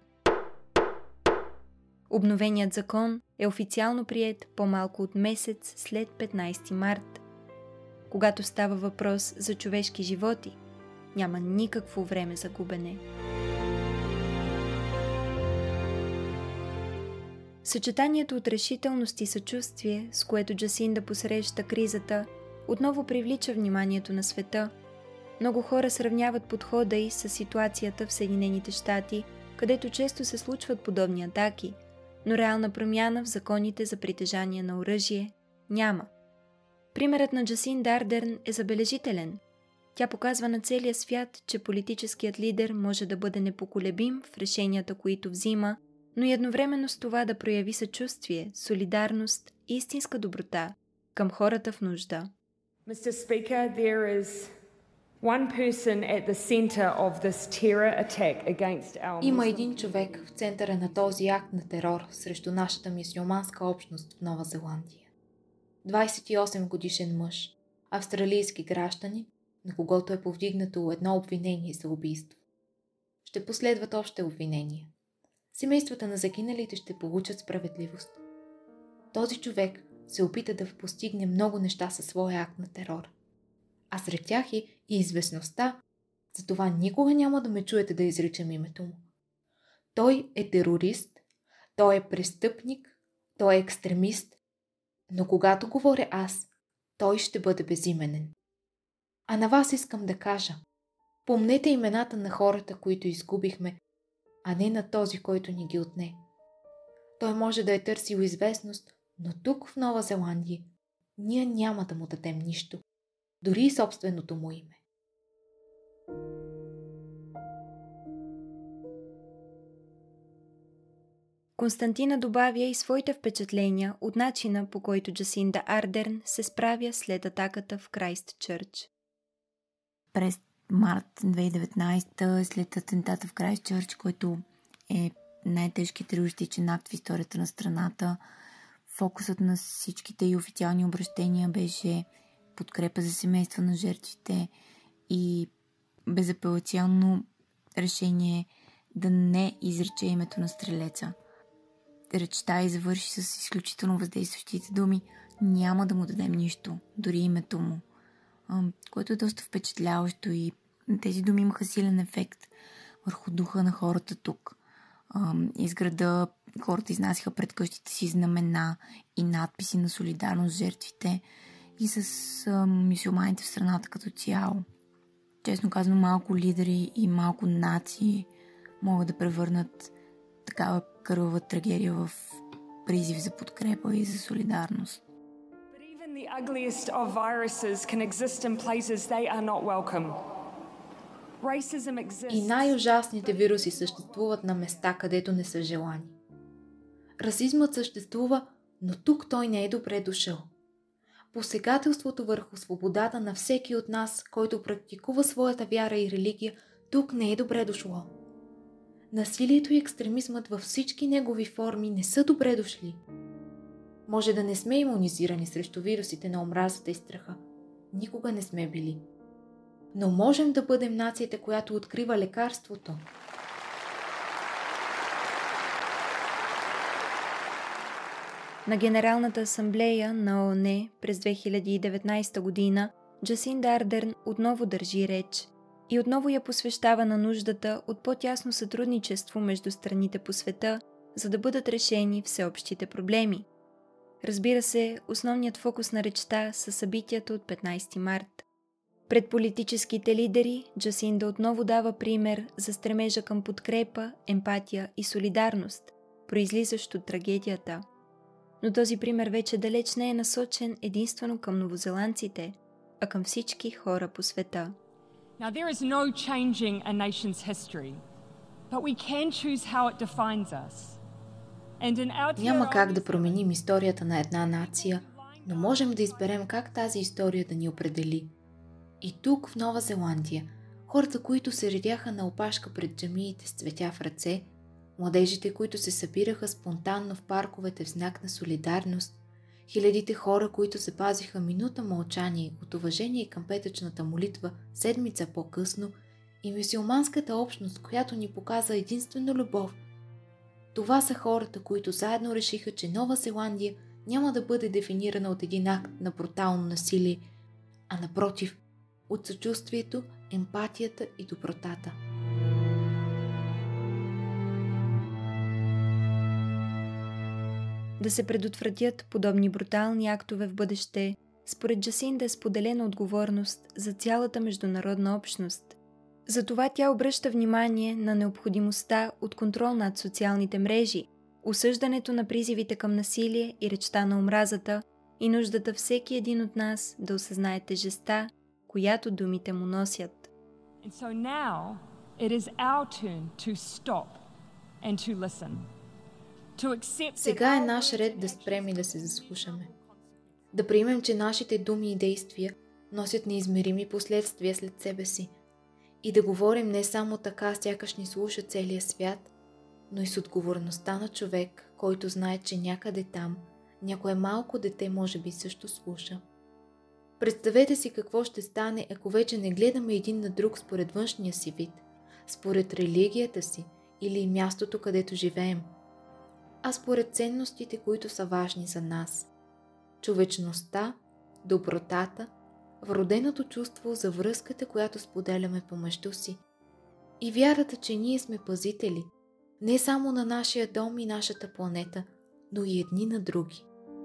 Обновеният закон е официално приет по-малко от месец след петнайсети март. Когато става въпрос за човешки животи, няма никакво време за губене. Съчетанието от решителност и съчувствие, с което Джасинда посреща кризата, отново привлича вниманието на света. Много хора сравняват подхода й с ситуацията в Съединените щати, където често се случват подобни атаки, но реална промяна в законите за притежание на оръжие няма. Примерът на Джасинда Ардерн е забележителен. Тя показва на целия свят, че политическият лидер може да бъде непоколебим в решенията, които взима, но и едновременно с това да прояви съчувствие, солидарност и истинска доброта към хората в нужда. Mister Speaker, there is one person at the center of this terror attack against our Има един човек в центъра на този акт на терор срещу нашата мюсюлманска общност в Нова Зеландия. двайсет и осем годишен мъж, австралийски гражданин, на когото е повдигнато едно обвинение за убийство. Ще последват още обвинения. Семействата на загиналите ще получат справедливост. Този човек се опита да постигне много неща със своя акт на терор. А сред тях е и известността, затова никога няма да ме чуете да изричам името му. Той е терорист, той е престъпник, той е екстремист, но когато говоря аз, той ще бъде безименен. А на вас искам да кажа, помнете имената на хората, които изгубихме, а не на този, който ни ги отне. Той може да е търсил известност, но тук в Нова Зеландия ние няма да му дадем нищо, дори и собственото му име. Константина добавя и своите впечатления от начина, по който Джасинда Ардерн се справя след атаката в Крайстчърч. През март две хиляди и деветнайсета, след атентата в Крайстчърч, който е най-тежкият терористичен акт в историята на страната, фокусът на всичките и официални обращения беше подкрепа за семейства на жертвите и безапелационно решение да не изрече името на стрелеца. Речта и завърши с изключително въздействащите думи: няма да му дадем нищо, дори името му, което е доста впечатляващо, и тези думи имаха силен ефект върху духа на хората тук. Из града хората изнасяха пред къщите си знамена и надписи на солидарност с жертвите и с мюсюлманите в страната като цяло. Честно казано, малко лидери и малко нации могат да превърнат такава кървава трагедия в призив за подкрепа и за солидарност. But even the ugliest of viruses can exist in places they are not welcome. Racism exists. И най-ужасните вируси съществуват на места, където не са желани. Расизмът съществува, но тук той не е добре дошъл. Посегателството върху свободата на всеки от нас, който практикува своята вяра и религия, тук не е добре дошло. Насилието и екстремизмът във всички негови форми не са добре дошли. Може да не сме имунизирани срещу вирусите на омразата и страха. Никога не сме били. Но можем да бъдем нацията, която открива лекарството. На Генералната асамблея на ООН през две хиляди и деветнадесета година Джасинда Ардерн отново държи реч и отново я посвещава на нуждата от по-тясно сътрудничество между страните по света, за да бъдат решени всеобщите проблеми. Разбира се, основният фокус на речта са събитията от петнадесети март. Пред политическите лидери Джасинда отново дава пример за стремежа към подкрепа, емпатия и солидарност, произлизащ от трагедията. Но този пример вече далеч не е насочен единствено към новозеландците, а към всички хора по света. Now there is no changing a nation's history, but we can choose how it defines us. And in our Няма как да променим историята на една нация, но можем да изберем как тази история да ни определи. И тук, в Нова Зеландия, хората, които се редяха на опашка пред джамиите с цветя в ръце, младежите, които се събираха спонтанно в парковете в знак на солидарност, хилядите хора, които се пазиха минута мълчание от уважение към петъчната молитва седмица по-късно, и мюсюлманската общност, която ни показа единствено любов. Това са хората, които заедно решиха, че Нова Зеландия няма да бъде дефинирана от един акт на брутално насилие, а напротив, от съчувствието, емпатията и добротата. Да се предотвратят подобни брутални актове в бъдеще, според Джасинда е споделена отговорност за цялата международна общност. Затова тя обръща внимание на необходимостта от контрол над социалните мрежи, осъждането на призивите към насилие и речта на омразата и нуждата всеки един от нас да осъзнае тежестта, която думите му носят. And so now it is our turn to stop and to listen. Сега е наш ред да спрем и да се заслушаме. Да приемем, че нашите думи и действия носят неизмерими последствия след себе си. И да говорим не само така, сякаш ни слуша целия свят, но и с отговорността на човек, който знае, че някъде там някое малко дете може би също слуша. Представете си какво ще стане, ако вече не гледаме един на друг според външния си вид, според религията си или мястото, където живеем, а според ценностите, които са важни за нас. Човечността, добротата, вроденото чувство за връзката, която споделяме помежду си. И вярата, че ние сме пазители, не само на нашия дом и нашата планета, но и едни на други.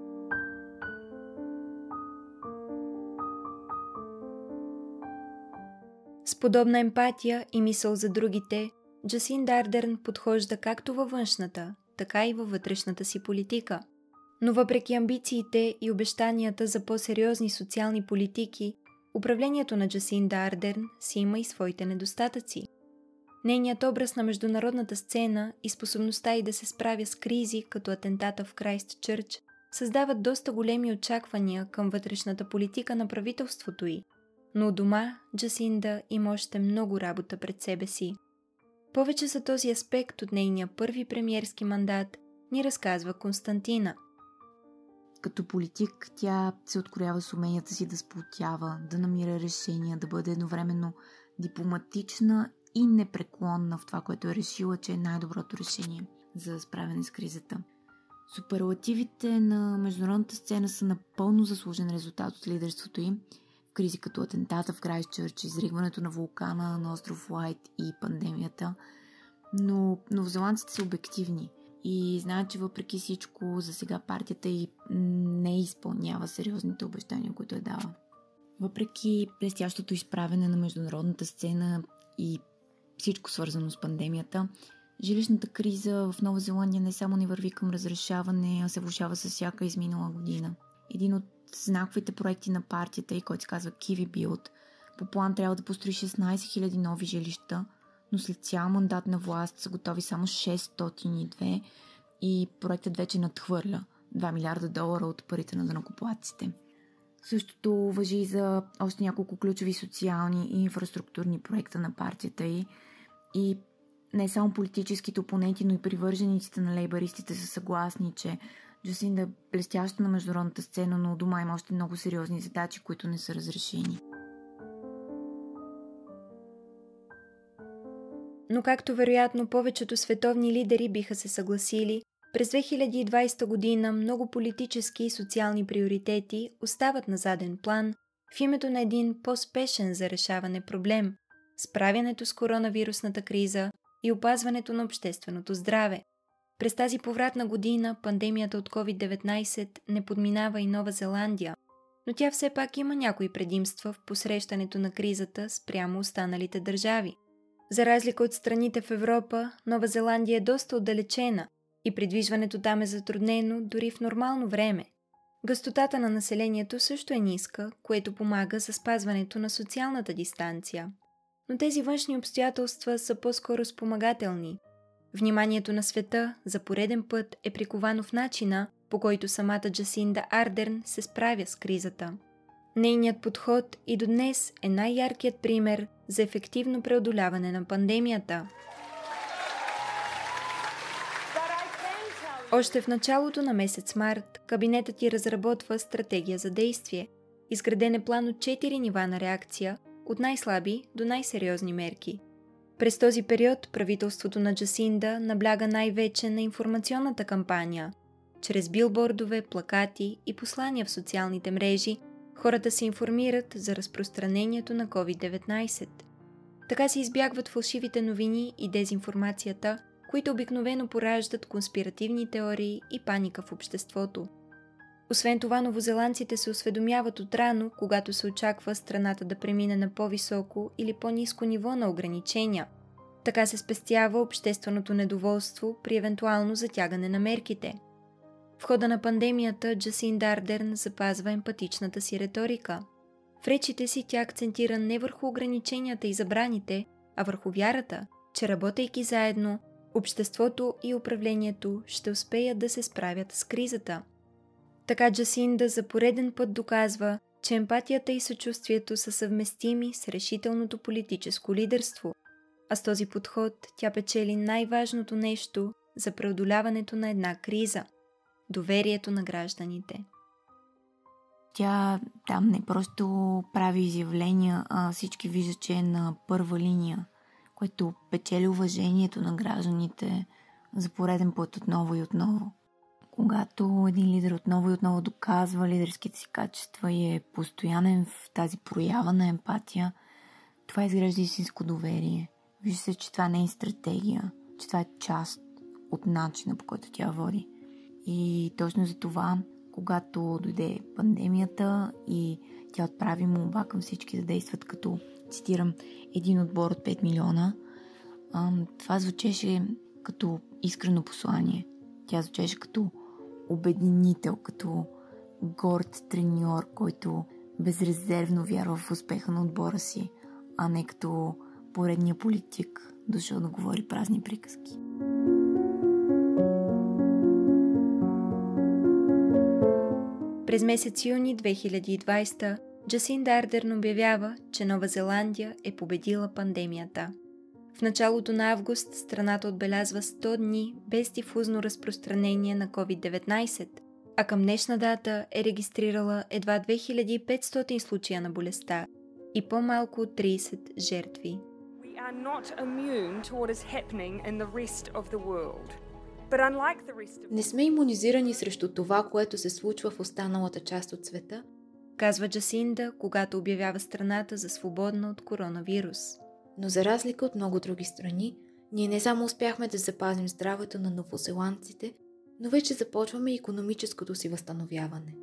С подобна емпатия и мисъл за другите, Джасинда Ардерн подхожда както във външната, така и във вътрешната си политика. Но въпреки амбициите и обещанията за по-сериозни социални политики, управлението на Джасинда Ардерн си има и своите недостатъци. Нейният образ на международната сцена и способността й да се справя с кризи, като атентата в Крайстчърч, създават доста големи очаквания към вътрешната политика на правителството й. Но у дома Джасинда има още много работа пред себе си. Повече за този аспект от нейния първи премиерски мандат ни разказва Константина. Като политик тя се откроява с уменията си да сплотява, да намира решения, да бъде едновременно дипломатична и непреклонна в това, което е решила, че е най-доброто решение за справяне с кризата. Суперлативите на международната сцена са напълно заслужен резултат от лидерството им в кризи като атентата в Крайстчърч, изригването на вулкана на остров Уайт и пандемията, но новозеландците са обективни и знаят, че въпреки всичко за сега партията й не изпълнява сериозните обещания, които е дала. Въпреки блестящото изправене на международната сцена и всичко свързано с пандемията, жилищната криза в Нова Зеландия не само не върви към разрешаване, а се влошава с всяка изминала година. Един от знаковите проекти на партията, и който се казва Kiwi Build, по план трябва да построи шестнайсет хиляди нови жилища, но след цял мандат на власт са готови само шестстотин и две и проектът вече надхвърля два милиарда долара от парите на данъкоплатците. Същото важи и за още няколко ключови социални и инфраструктурни проекта на партията й. И не само политическите опоненти, но и привържениците на лейбаристите са съгласни, че Джасинда е блестяща на международната сцена, но дома има още много сериозни задачи, които не са разрешени. Но както вероятно повечето световни лидери биха се съгласили, през две хиляди и двайсета година много политически и социални приоритети остават на заден план в името на един по-спешен за решаване проблем – справянето с коронавирусната криза и опазването на общественото здраве. През тази повратна година пандемията от ковид деветнайсет не подминава и Нова Зеландия, но тя все пак има някои предимства в посрещането на кризата спрямо останалите държави. За разлика от страните в Европа, Нова Зеландия е доста отдалечена и придвижването там е затруднено дори в нормално време. Гъстотата на населението също е ниска, което помага за спазването на социалната дистанция. Но тези външни обстоятелства са по-скоро спомагателни. Вниманието на света за пореден път е приковано в начина, по който самата Джасинда Ардерн се справя с кризата. Нейният подход и до днес е най-яркият пример за ефективно преодоляване на пандемията. Още в началото на месец март кабинетът ѝ разработва стратегия за действие. Изграден е план от четири нива на реакция, от най-слаби до най-сериозни мерки. През този период правителството на Джасинда набляга най-вече на информационната кампания. Чрез билбордове, плакати и послания в социалните мрежи хората се информират за разпространението на ковид деветнайсет. Така се избягват фалшивите новини и дезинформацията, които обикновено пораждат конспиративни теории и паника в обществото. Освен това, новозеландците се осведомяват отрано, когато се очаква страната да премине на по-високо или по-ниско ниво на ограничения. Така се спестява общественото недоволство при евентуално затягане на мерките. В хода на пандемията Джасинда Ардерн запазва емпатичната си риторика. В речите си тя акцентира не върху ограниченията и забраните, а върху вярата, че работейки заедно, обществото и управлението ще успеят да се справят с кризата. Така Джасинда за пореден път доказва, че емпатията и съчувствието са съвместими с решителното политическо лидерство, а с този подход тя печели най-важното нещо за преодоляването на една криза – доверието на гражданите. Тя там не просто прави изявления, а всички виждат, че е на първа линия, което печели уважението на гражданите за пореден път отново и отново. Когато един лидер отново и отново доказва лидерските си качества и е постоянен в тази проява на емпатия, това изгражда истинско доверие. Вижда се, че това не е стратегия, че това е част от начина, по който тя води. И точно за това, когато дойде пандемията и тя отправи молба към всички да действат като, цитирам, един отбор от пет милиона, това звучеше като искрено послание. Тя звучеше като обединител, като горд треньор, който безрезервно вярва в успеха на отбора си, а не като поредния политик, дошъл да говори празни приказки. През месец юни две хиляди и двайсета Джасинда Ардерн обявява, че Нова Зеландия е победила пандемията. В началото на август страната отбелязва сто дни без дифузно разпространение на ковид деветнайсет, а към днешна дата е регистрирала едва две хиляди и петстотин случая на болестта и по-малко от трийсет жертви. We are not immune to what is happening in the rest of the world. But unlike the rest of... Не сме имунизирани срещу това, което се случва в останалата част от света, казва Джасинда, когато обявява страната за свободна от коронавирус. Но за разлика от много други страни, ние не само успяхме да запазим здравето на новозеландците, но вече започваме икономическото си възстановяване.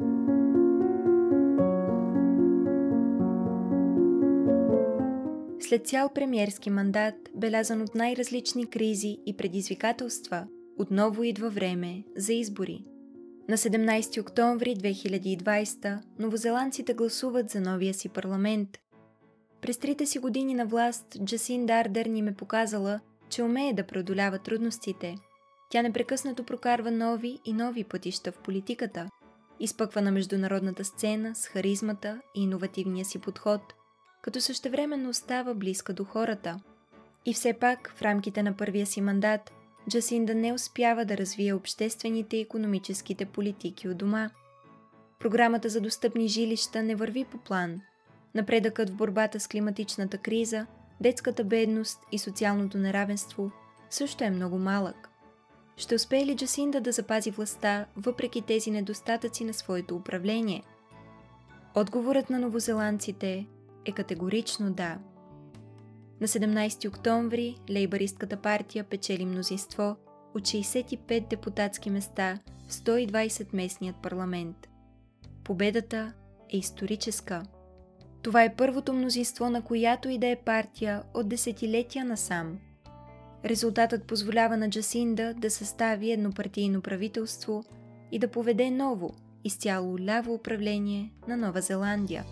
След цял премиерски мандат, белязан от най-различни кризи и предизвикателства, отново идва време за избори. На седемнайсети октомври две хиляди и двайсета новозеландците гласуват за новия си парламент. През трите си години на власт Джасинда Ардерн им е показала, че умее да преодолява трудностите. Тя непрекъснато прокарва нови и нови пътища в политиката, изпъква на международната сцена с харизмата и иновативния си подход, като същевременно остава близка до хората. И все пак, в рамките на първия си мандат, Джасинда не успява да развие обществените и икономическите политики у дома. Програмата за достъпни жилища не върви по план. Напредъкът в борбата с климатичната криза, детската бедност и социалното неравенство също е много малък. Ще успее ли Джасинда да запази властта, въпреки тези недостатъци на своето управление? Отговорът на новозеландците е категорично да. На седемнайсети октомври лейбъристката партия печели мнозинство от шейсет и пет депутатски места в сто и двайсет местният парламент. Победата е историческа. Това е първото мнозинство на която и да е партия от десетилетия насам. Резултатът позволява на Джасинда да състави еднопартийно правителство и да поведе ново, изцяло ляво управление на Нова Зеландия.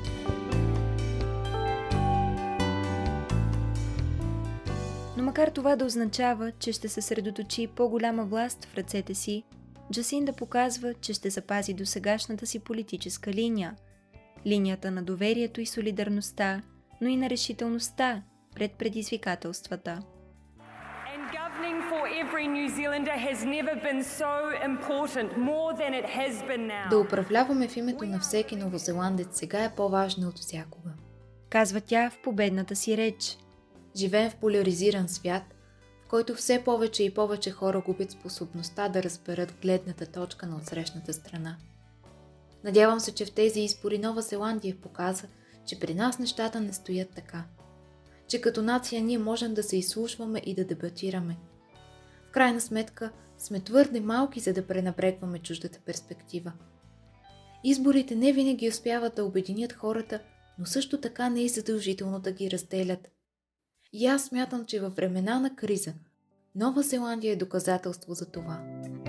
Но макар това да означава, че ще съсредоточи по-голяма власт в ръцете си, Джасинда показва, че ще запази досегашната си политическа линия. Линията на доверието и солидарността, но и на решителността пред предизвикателствата. Да управляваме в името на всеки новозеландец сега е по-важно от всякога, казва тя в победната си реч. Живеем в поляризиран свят, в който все повече и повече хора губят способността да разберат гледната точка на отсрещната страна. Надявам се, че в тези избори Нова Зеландия показа, че при нас нещата не стоят така. Че като нация ние можем да се изслушваме и да дебатираме. В крайна сметка сме твърде малки, за да пренебрегваме чуждата перспектива. Изборите не винаги успяват да обединят хората, но също така не е задължително да ги разделят. И аз смятам, че във времена на криза Нова Зеландия е доказателство за това.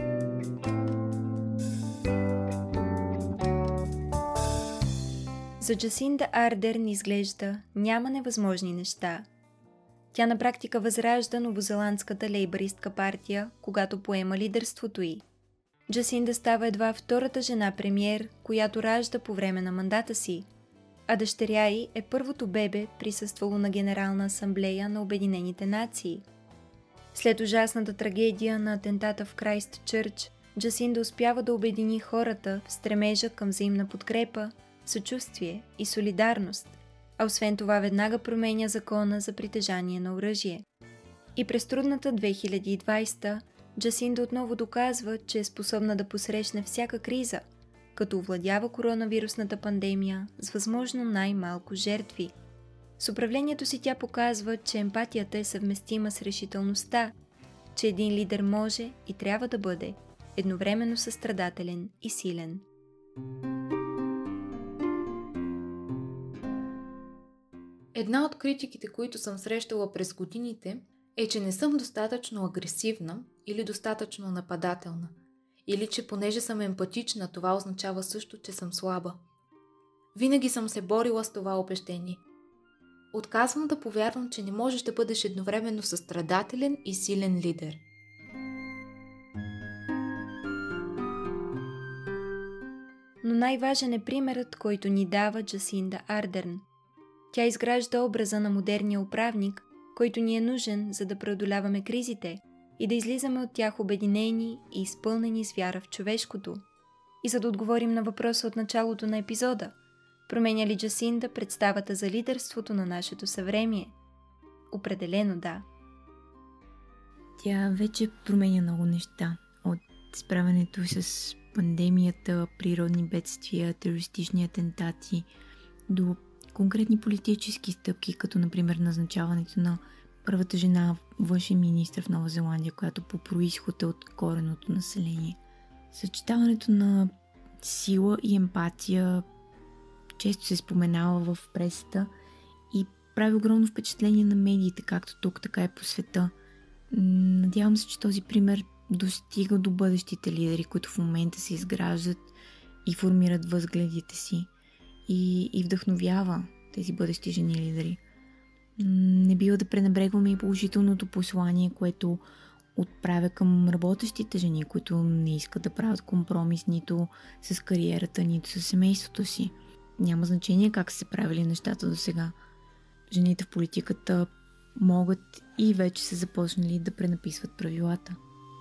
За Джасинда Ардерн изглежда няма невъзможни неща. Тя на практика възражда новозеландската лейбъристка партия, когато поема лидерството й. Джасинда става едва втората жена премиер, която ражда по време на мандата си, а дъщеря й е първото бебе, присъствало на Генерална асамблея на Обединените нации. След ужасната трагедия на атентата в Крайстчърч, Джасинда успява да обедини хората в стремежа към взаимна подкрепа, съчувствие и солидарност, а освен това веднага променя закона за притежание на оръжие. И през трудната две хиляди и двайсета Джасинда отново доказва, че е способна да посрещне всяка криза, като овладява коронавирусната пандемия с възможно най-малко жертви. С управлението си тя показва, че емпатията е съвместима с решителността, че един лидер може и трябва да бъде едновременно състрадателен и силен. Една от критиките, които съм срещала през годините, е, че не съм достатъчно агресивна или достатъчно нападателна. Или че понеже съм емпатична, това означава също, че съм слаба. Винаги съм се борила с това убеждение. Отказвам да повярвам, че не можеш да бъдеш едновременно състрадателен и силен лидер. Но най-важен е примерът, който ни дава Джасинда Ардерн. Тя изгражда образа на модерния управник, който ни е нужен, за да преодоляваме кризите и да излизаме от тях обединени и изпълнени с вяра в човешкото. И за да отговорим на въпроса от началото на епизода, променя ли Джасинда представата за лидерството на нашето съвремие? Определено да. Тя вече променя много неща. От справянето с пандемията, природни бедствия, терористични атентати, до конкретни политически стъпки, като например назначаването на първата жена външен министър в Нова Зеландия, която по происход е от кореното население. Съчетаването на сила и емпатия често се споменава в пресата и прави огромно впечатление на медиите, както тук, така и по света. Надявам се, че този пример достига до бъдещите лидери, които в момента се изграждат и формират възгледите си и, и вдъхновява тези бъдещи жени лидери. Не бива да пренебрегваме и положителното послание, което отправя към работещите жени, които не искат да правят компромис нито с кариерата, нито с семейството си. Няма значение как са се правили нещата до сега. Жените в политиката могат и вече са започнали да пренаписват правилата.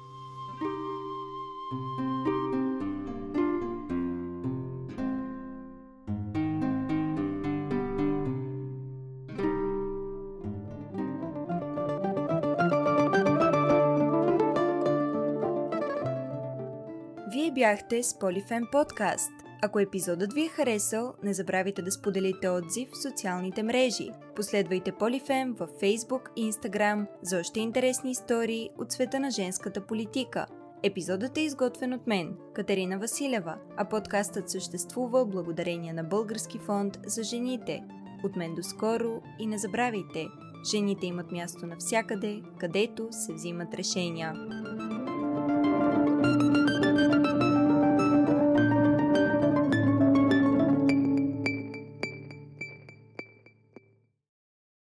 Вие бяхте с Полифем подкаст. Ако епизодът ви е харесал, не забравяйте да споделите отзив в социалните мрежи. Последвайте Полифем във Facebook и Instagram за още интересни истории от света на женската политика. Епизодът е изготвен от мен, Катерина Василева, а подкастът съществува благодарение на Български фонд за жените. От мен до скоро и не забравяйте, жените имат място навсякъде, където се взимат решения.